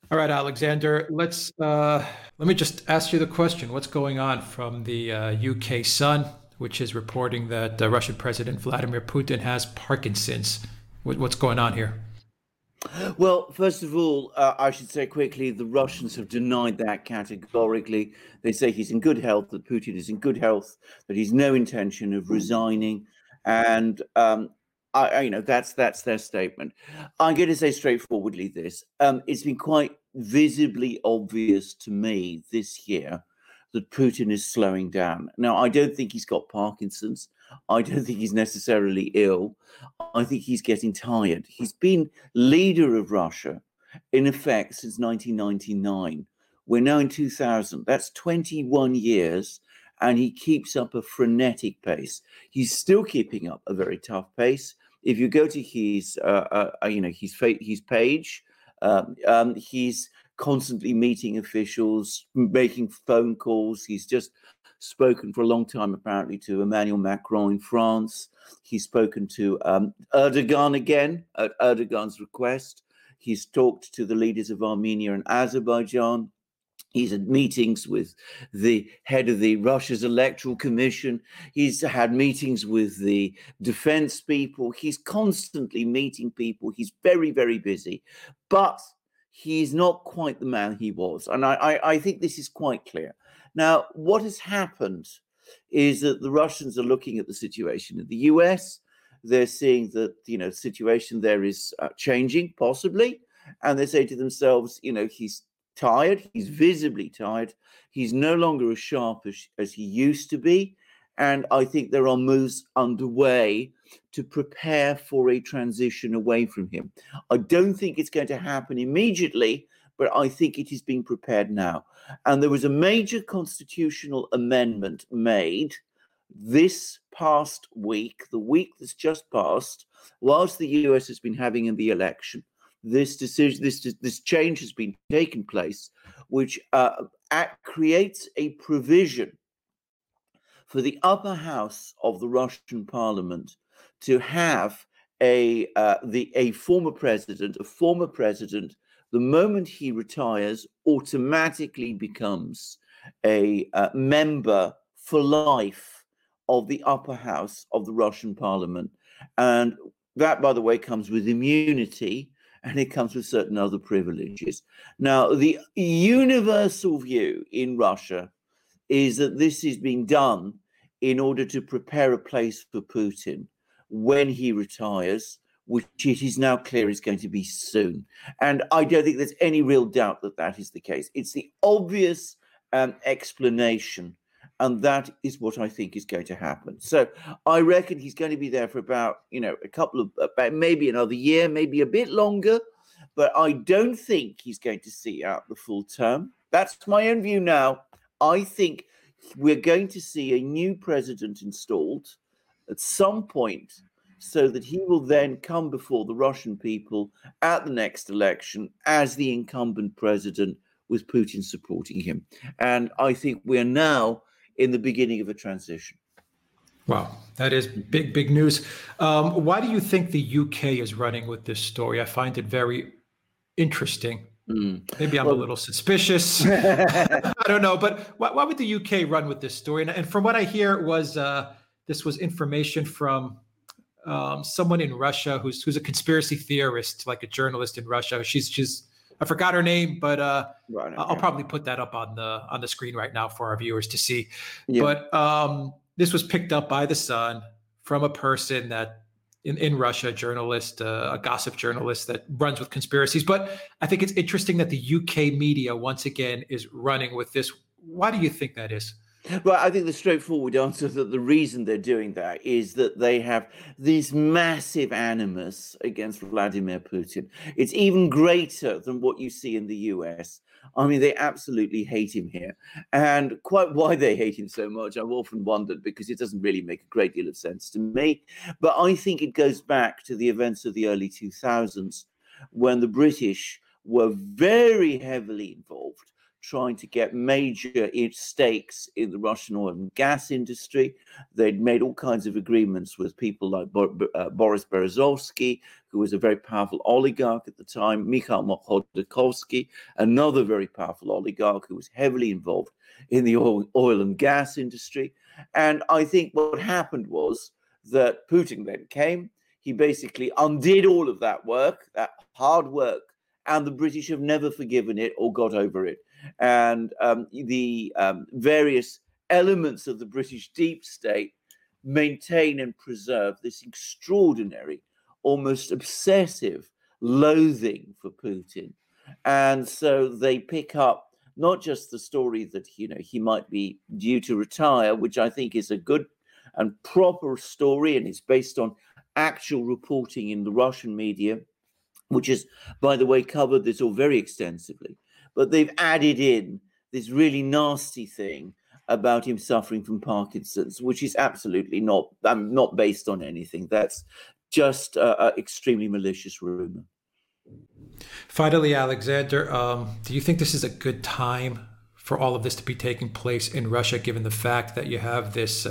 All right, Alexander, let me just ask you the question. What's going on from the UK Sun, which is reporting that Russian President Vladimir Putin has Parkinson's? What's going on here? Well, first of all, I should say quickly, the Russians have denied that categorically. They say he's in good health, that Putin is in good health, that he's no intention of resigning, and that's their statement. I'm going to say straightforwardly this: it's been quite visibly obvious to me this year that Putin is slowing down. Now, I don't think he's got Parkinson's. I don't think he's necessarily ill. I think he's getting tired. He's been leader of Russia, in effect, since 1999. We're now in 2000. That's 21 years, and he keeps up a frenetic pace. He's still keeping up a very tough pace. If you go to his page, he's constantly meeting officials, making phone calls. He's just spoken for a long time, apparently, to Emmanuel Macron in France. He's spoken to Erdogan again at Erdogan's request. He's talked to the leaders of Armenia and Azerbaijan. He's had meetings with the head of the Russia's Electoral Commission. He's had meetings with the defense people. He's constantly meeting people. He's very, very busy. But he's not quite the man he was. And I think this is quite clear. Now, what has happened is that the Russians are looking at the situation in the US. They're seeing that, situation there is changing, possibly. And they say to themselves, he's tired. He's visibly tired. He's no longer as sharp as he used to be. And I think there are moves underway to prepare for a transition away from him. I don't think it's going to happen immediately, but I think it is being prepared now. And there was a major constitutional amendment made this past week, the week that's just passed, whilst the US has been having the election. This change has been taken place, which creates a provision for the upper house of the Russian parliament to have a former president, the moment he retires, automatically becomes a member for life of the upper house of the Russian parliament. And that, by the way, comes with immunity, and it comes with certain other privileges. Now, the universal view in Russia is that this is being done in order to prepare a place for Putin when he retires, which it is now clear is going to be soon. And I don't think there's any real doubt that that is the case. It's the obvious explanation, and that is what I think is going to happen. So I reckon he's going to be there for about, about maybe another year, maybe a bit longer, but I don't think he's going to see out the full term. That's my own view now. I think we're going to see a new president installed at some point, so that he will then come before the Russian people at the next election as the incumbent president, with Putin supporting him. And I think we're now in the beginning of a transition. Wow, that is big, big news. Why do you think the UK is running with this story? I find it very interesting. Maybe I'm a little suspicious. I don't know, but why would the UK run with this story? And from what I hear, this was information from someone in Russia who's a conspiracy theorist, like a journalist in Russia. She's I forgot her name, but right, okay. I'll probably put that up on the screen right now for our viewers to see. Yeah. But this was picked up by the Sun from a person that in Russia, a journalist, a gossip journalist that runs with conspiracies. But I think it's interesting that the UK media once again is running with this. Why do you think that is? Well, I think the straightforward answer that the reason they're doing that is that they have this massive animus against Vladimir Putin. It's even greater than what you see in the US. I mean, they absolutely hate him here. And quite why they hate him so much, I've often wondered, because it doesn't really make a great deal of sense to me. But I think it goes back to the events of the early 2000s, when the British were very heavily involved, trying to get major stakes in the Russian oil and gas industry. They'd made all kinds of agreements with people like Boris Berezovsky, who was a very powerful oligarch at the time, Mikhail Khodorkovsky, another very powerful oligarch who was heavily involved in the oil and gas industry. And I think what happened was that Putin then came. He basically undid all of that work, that hard work, and the British have never forgiven it or got over it. And the various elements of the British deep state maintain and preserve this extraordinary, almost obsessive loathing for Putin. And so they pick up not just the story that, he might be due to retire, which I think is a good and proper story, and it's based on actual reporting in the Russian media, which has, by the way, covered this all very extensively. But they've added in this really nasty thing about him suffering from Parkinson's, which is absolutely not based on anything. That's just an extremely malicious rumor. Finally, Alexander, do you think this is a good time for all of this to be taking place in Russia, given the fact that you have this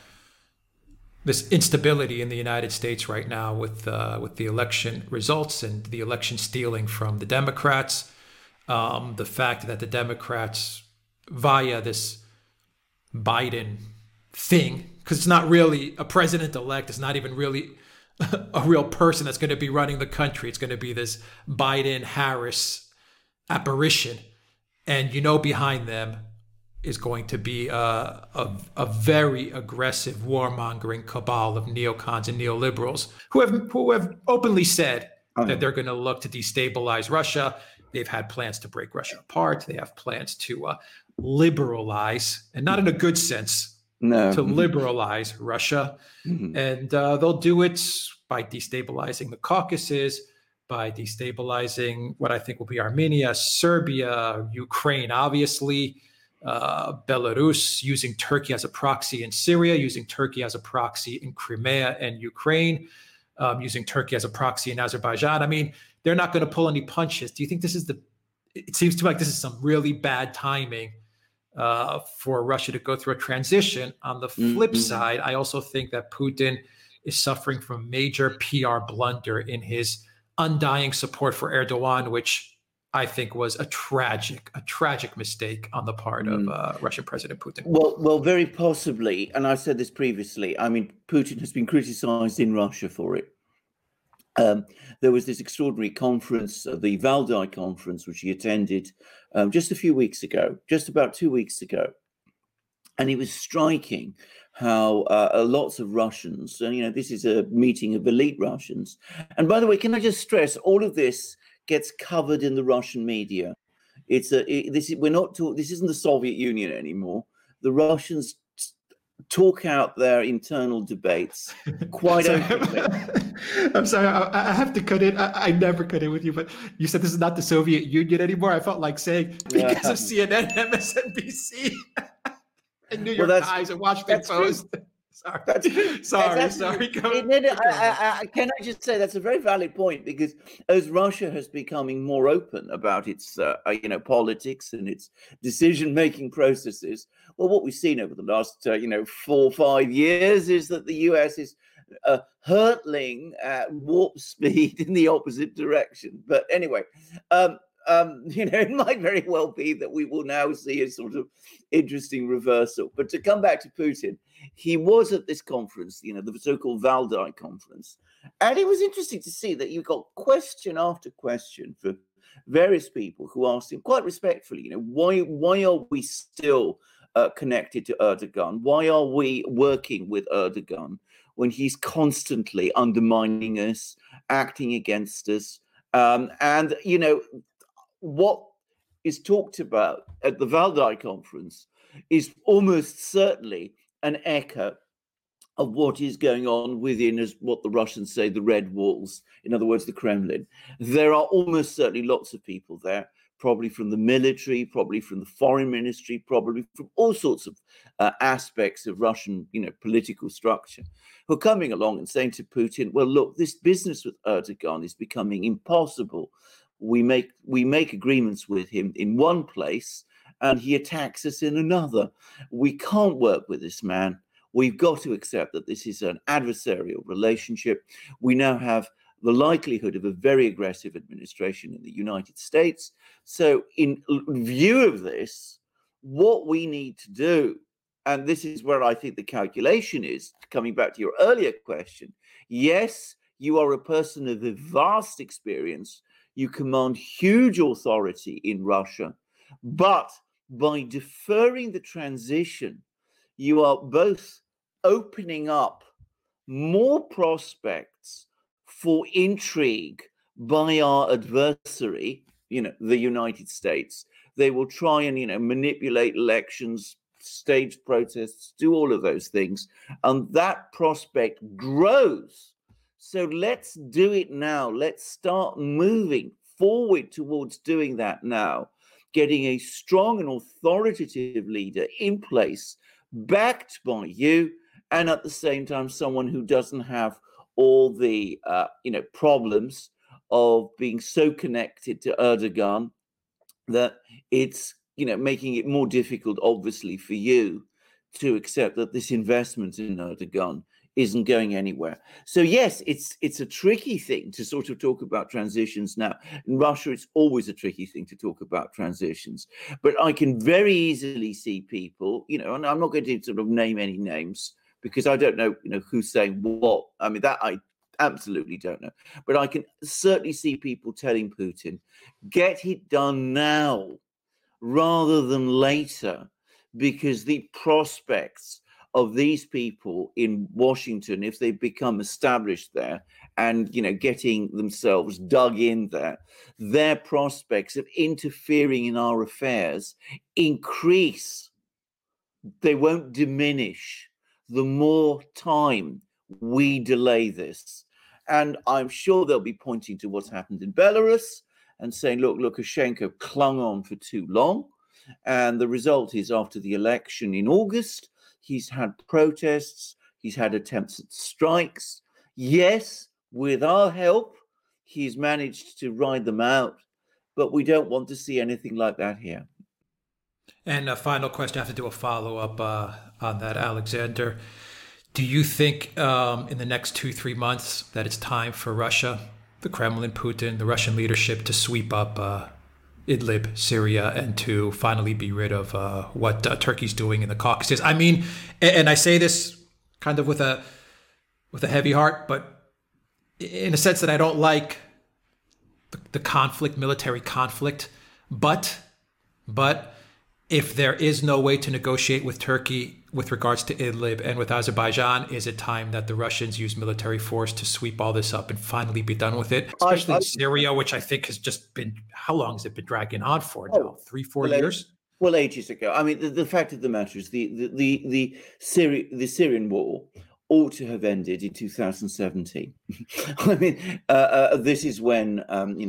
instability in the United States right now with the election results and the election stealing from the Democrats, the fact that the Democrats, via this Biden thing, because it's not really a president-elect, it's not even really a real person that's going to be running the country. It's going to be this Biden-Harris apparition. And behind them is going to be a very aggressive warmongering cabal of neocons and neoliberals who have openly said that they're going to look to destabilize Russia. They've had plans to break Russia apart. They have plans to liberalize, and not in a good sense, to liberalize Russia. Mm-hmm. And they'll do it by destabilizing the Caucasus, by destabilizing what I think will be Armenia, Serbia, Ukraine, obviously, Belarus, using Turkey as a proxy in Syria, using Turkey as a proxy in Crimea and Ukraine, using Turkey as a proxy in Azerbaijan. I mean, they're not going to pull any punches. Do you think it seems to me like this is some really bad timing for Russia to go through a transition. On the flip side, I also think that Putin is suffering from major PR blunder in his undying support for Erdogan, which I think was a tragic mistake on the part of Russian President Putin. Well, very possibly. And I said this previously. I mean, Putin has been criticized in Russia for it. There was this extraordinary conference, the Valdai conference, which he attended just about 2 weeks ago. And it was striking how lots of Russians, and this is a meeting of elite Russians. And by the way, can I just stress, all of this gets covered in the Russian media. This isn't the Soviet Union anymore. The Russians talk out their internal debates quite openly. I'm sorry, I have to cut in. I never cut in with you, but you said this is not the Soviet Union anymore. I felt like saying because of CNN, MSNBC, and New York Times and Washington Post. Sorry. Can I just say that's a very valid point, because as Russia has becoming more open about its politics and its decision-making processes, well, what we've seen over the last 4 or 5 years is that the US is hurtling at warp speed in the opposite direction. But anyway, it might very well be that we will now see a sort of interesting reversal. But to come back to Putin, he was at this conference, the so-called Valdai conference. And it was interesting to see that you got question after question from various people who asked him quite respectfully, why are we still connected to Erdogan? Why are we working with Erdogan when he's constantly undermining us, acting against us? What is talked about at the Valdai conference is almost certainly an echo of what is going on within, as what the Russians say, the red walls, in other words, the Kremlin. There are almost certainly lots of people there, probably from the military, probably from the foreign ministry, probably from all sorts of aspects of Russian, political structure, who are coming along and saying to Putin, well, look, this business with Erdogan is becoming impossible. We make agreements with him in one place, and he attacks us in another. We can't work with this man. We've got to accept that this is an adversarial relationship. We now have the likelihood of a very aggressive administration in the United States. So in view of this, what we need to do, and this is where I think the calculation is, coming back to your earlier question, yes, you are a person of a vast experience. You command huge authority in Russia, but by deferring the transition, you are both opening up more prospects for intrigue by our adversary, the United States. They will try and, manipulate elections, stage protests, do all of those things. And that prospect grows. So let's do it now. Let's start moving forward towards doing that now, getting a strong and authoritative leader in place, backed by you, and at the same time, someone who doesn't have all the problems of being so connected to Erdogan that it's making it more difficult, obviously, for you to accept that this investment in Erdogan isn't going anywhere. So yes, it's a tricky thing to sort of talk about transitions now. In Russia, it's always a tricky thing to talk about transitions. But I can very easily see people, and I'm not going to sort of name any names because I don't know, who's saying what. I mean, that I absolutely don't know. But I can certainly see people telling Putin, get it done now rather than later, because the prospects of these people in Washington, if they become established there and, getting themselves dug in there, their prospects of interfering in our affairs increase. They won't diminish the more time we delay this. And I'm sure they'll be pointing to what's happened in Belarus and saying, look, Lukashenko clung on for too long. And the result is, after the election in August, he's had protests, he's had attempts at strikes. Yes, with our help, he's managed to ride them out, but we don't want to see anything like that here. And a final question, I have to do a follow-up on that, Alexander. Do you think in the next 2-3 months that it's time for Russia, the Kremlin, Putin, the Russian leadership to sweep up Idlib, Syria, and to finally be rid of what Turkey's doing in the Caucasus? I mean, and I say this kind of with a heavy heart, but in a sense that I don't like the conflict, military conflict, but if there is no way to negotiate with Turkey with regards to Idlib and with Azerbaijan, is it time that the Russians use military force to sweep all this up and finally be done with it? Especially in Syria, which I think has just been, how long has it been dragging on for now? 3-4 years? Well, ages ago. I mean, the fact of the matter is the Syrian war ought to have ended in 2017. I mean, this is when,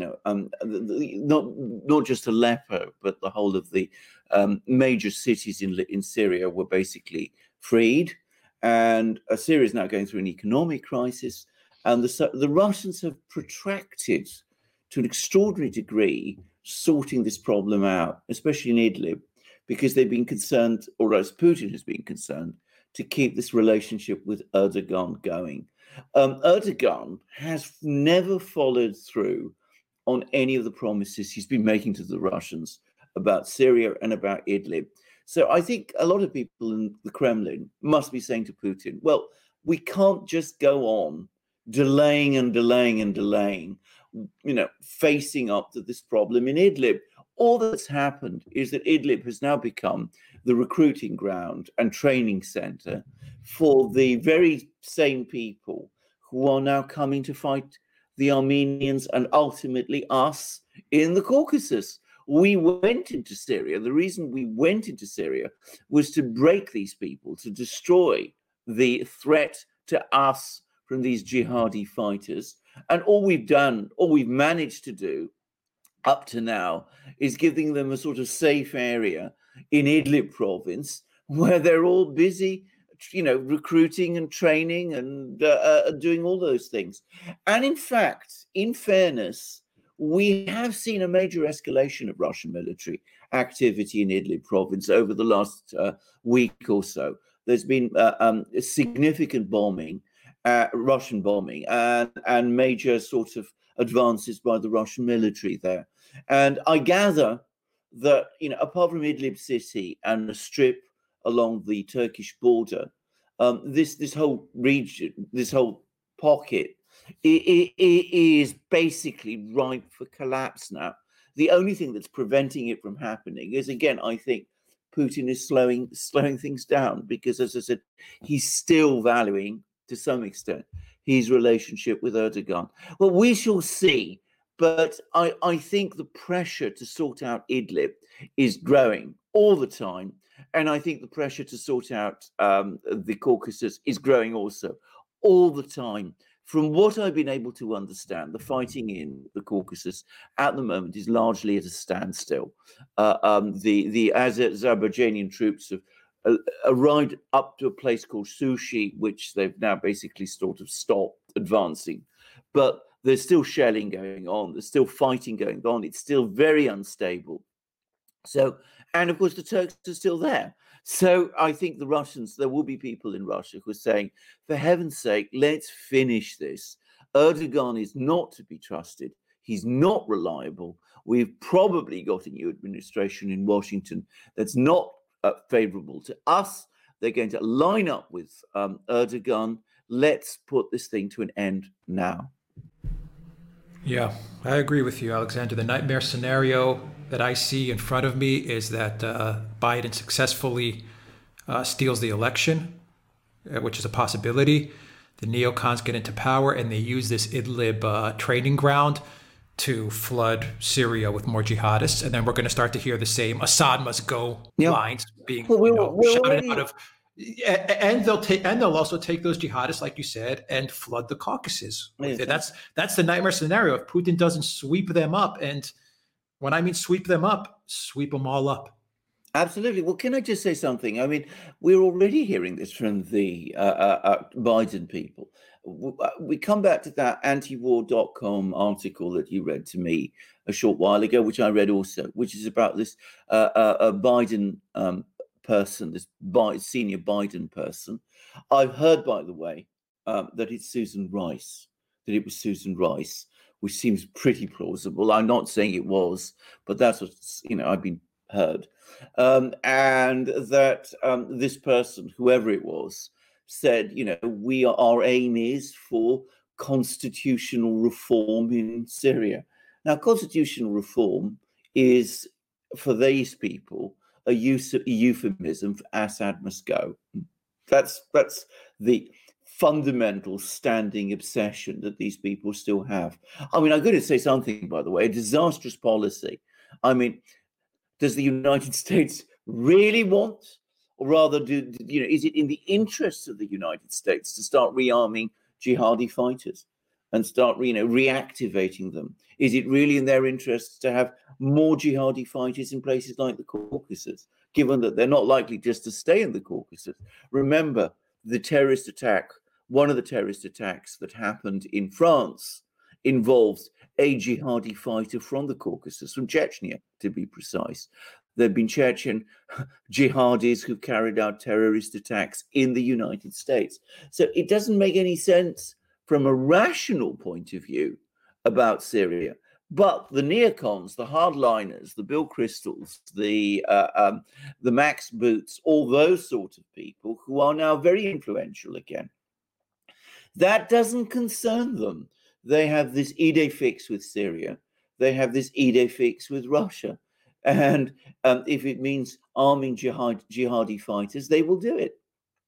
not just Aleppo, but the whole of the major cities in Syria were basically freed. And Syria is now going through an economic crisis. And the Russians have protracted to an extraordinary degree sorting this problem out, especially in Idlib, because they've been concerned, or as Putin has been concerned, to keep this relationship with Erdogan going. Erdogan has never followed through on any of the promises he's been making to the Russians about Syria and about Idlib. So I think a lot of people in the Kremlin must be saying to Putin, well, we can't just go on delaying, facing up to this problem in Idlib. All that's happened is that Idlib has now become the recruiting ground and training center for the very same people who are now coming to fight the Armenians and ultimately us in the Caucasus. We went into Syria. The reason we went into Syria was to break these people, to destroy the threat to us from these jihadi fighters. And all we've managed to do up to now is giving them a sort of safe area in Idlib province where they're all busy, recruiting and training and doing all those things. And in fact, in fairness, we have seen a major escalation of Russian military activity in Idlib province over the last week or so. There's been significant bombing, Russian bombing, and major sort of advances by the Russian military there. And I gather that, apart from Idlib city and a strip along the Turkish border, this whole region, this whole pocket, it is basically ripe for collapse now. The only thing that's preventing it from happening is, again, I think Putin is slowing things down because, as I said, he's still valuing, to some extent, his relationship with Erdogan. Well, we shall see. But I think the pressure to sort out Idlib is growing all the time. And I think the pressure to sort out the Caucasus is growing also all the time. From what I've been able to understand, the fighting in the Caucasus at the moment is largely at a standstill. The Azerbaijani troops have arrived up to a place called Sushi, which they've now basically sort of stopped advancing. But there's still shelling going on. There's still fighting going on. It's still very unstable. So, and of course, the Turks are still there. So I think the Russians, there will be people in Russia who are saying, for heaven's sake, let's finish this. Erdogan is not to be trusted. He's not reliable. We've probably got a new administration in Washington that's not favorable to us. They're going to line up with Erdogan. Let's put this thing to an end now. Yeah, I agree with you, Alexander. The nightmare scenario that I see in front of me is that Biden successfully steals the election, which is a possibility. The neocons get into power and they use this Idlib training ground to flood Syria with more jihadists. And then we're going to start to hear the same Assad must go lines being shouted out of. And they'll also take those jihadists, like you said, and flood the Caucasus. Yes. That's the nightmare scenario if Putin doesn't sweep them up. And when I mean sweep them up, sweep them all up. Absolutely. Well, can I just say something? I mean, we're already hearing this from the Biden people. We come back to that antiwar.com article that you read to me a short while ago, which I read also, which is about this Biden person, this senior Biden person. I've heard, by the way, that it's Susan Rice, that it was Susan Rice, which seems pretty plausible. I'm not saying it was, but that's what, I've been heard. And that this person, whoever it was, said, our aim is for constitutional reform in Syria. Now, constitutional reform is, for these people, a euphemism for Assad must go. That's the fundamental standing obsession that these people still have. I mean, I'm going to say something, by the way, a disastrous policy. I mean, does the United States really want, or rather, is it in the interests of the United States to start rearming jihadi fighters and start, reactivating them? Is it really in their interests to have more jihadi fighters in places like the Caucasus, given that they're not likely just to stay in the Caucasus? Remember, the terrorist attack, one of the terrorist attacks that happened in France involved a jihadi fighter from the Caucasus, from Chechnya, to be precise. There have been Chechen jihadis who've carried out terrorist attacks in the United States. So it doesn't make any sense from a rational point of view about Syria. But the neocons, the hardliners, the Bill Kristols, the Max Boots, all those sort of people who are now very influential again, that doesn't concern them. They have this idée fixe with Syria. They have this idée fixe with Russia. And if it means arming jihadi fighters, they will do it.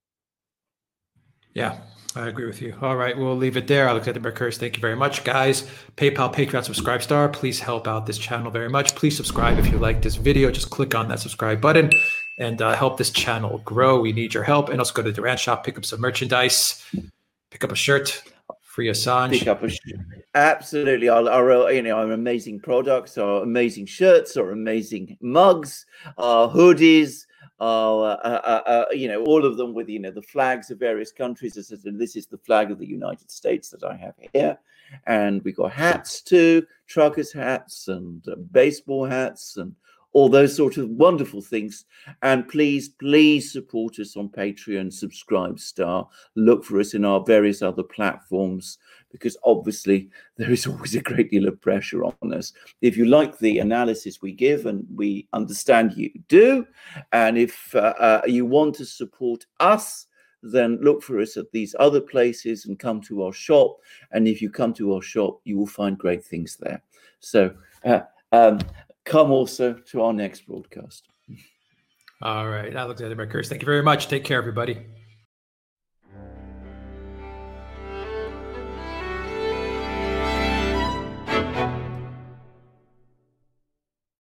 Yeah, I agree with you. All right, we'll leave it there. Alexander Mercouris, thank you very much, guys. PayPal, Patreon, Subscribestar. Please help out this channel very much. Please subscribe if you like this video. Just click on that subscribe button and help this channel grow. We need your help. And also go to the Durant Shop, pick up some merchandise, pick up a shirt. Free Assange. Pick up a absolutely. Our amazing products, our amazing shirts, our amazing mugs, our hoodies, all of them with the flags of various countries. This is the flag of the United States that I have here, And we got hats too, truckers hats and baseball hats and all those sort of wonderful things. And please support us on Patreon, subscribe, look for us in our various other platforms, because obviously there is always a great deal of pressure on us. If you like the analysis we give, and we understand you do, and if you want to support us, then look for us at these other places and come to our shop. And if you come to our shop, you will find great things there. So come also to our next broadcast. All right. Alexander Mercouris, thank you very much. Take care, everybody.